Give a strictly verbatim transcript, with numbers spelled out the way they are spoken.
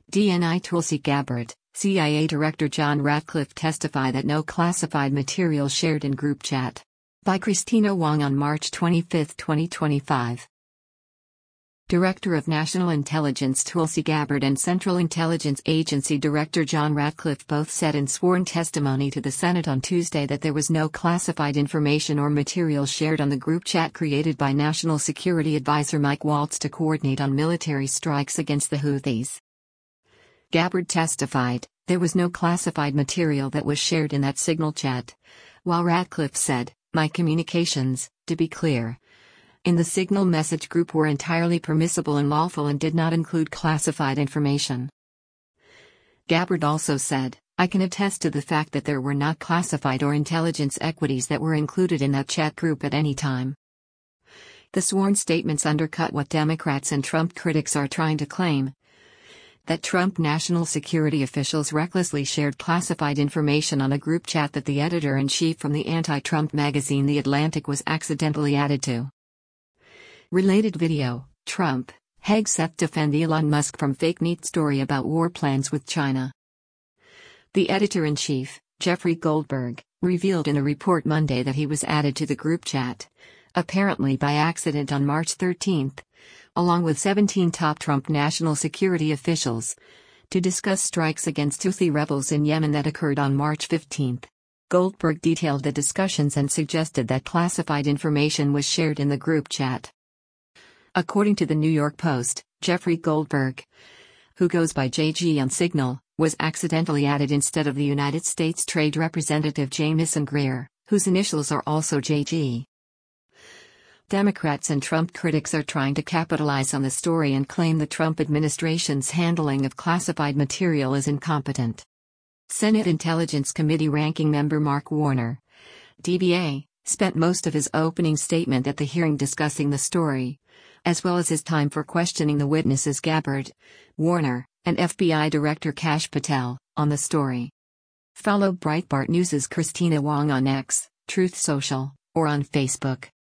D N I Tulsi Gabbard, C I A Director John Ratcliffe testify that no classified material shared in group chat. By Christina Wong on March twenty-fifth, twenty twenty-five. Director of National Intelligence Tulsi Gabbard and Central Intelligence Agency Director John Ratcliffe both said in sworn testimony to the Senate on Tuesday that there was no classified information or material shared on the group chat created by National Security Advisor Mike Waltz to coordinate on military strikes against the Houthis. Gabbard testified, there was no classified material that was shared in that signal chat, while Ratcliffe said, my communications, to be clear, in the Signal message group were entirely permissible and lawful and did not include classified information. Gabbard also said, I can attest to the fact that there were not classified or intelligence equities that were included in that chat group at any time. The sworn statements undercut what Democrats and Trump critics are trying to claim, that Trump national security officials recklessly shared classified information on a group chat that the editor-in-chief from the anti-Trump magazine The Atlantic was accidentally added to. Related video, Trump, Hegseth defend Elon Musk from fake news story about war plans with China. The editor-in-chief, Jeffrey Goldberg, revealed in a report Monday that he was added to the group chat, apparently by accident on March thirteenth, along with seventeen top Trump national security officials, to discuss strikes against Houthi rebels in Yemen that occurred on March fifteenth. Goldberg detailed the discussions and suggested that classified information was shared in the group chat. According to the New York Post, Jeffrey Goldberg, who goes by J G on Signal, was accidentally added instead of the United States Trade Representative Jamieson Greer, whose initials are also J G. Democrats and Trump critics are trying to capitalize on the story and claim the Trump administration's handling of classified material is incompetent. Senate Intelligence Committee Ranking Member Mark Warner, D B A, spent most of his opening statement at the hearing discussing the story, as well as his time for questioning the witnesses Gabbard, Warner, and F B I Director Kash Patel, on the story. Follow Breitbart News' Christina Wong on X, Truth Social, or on Facebook.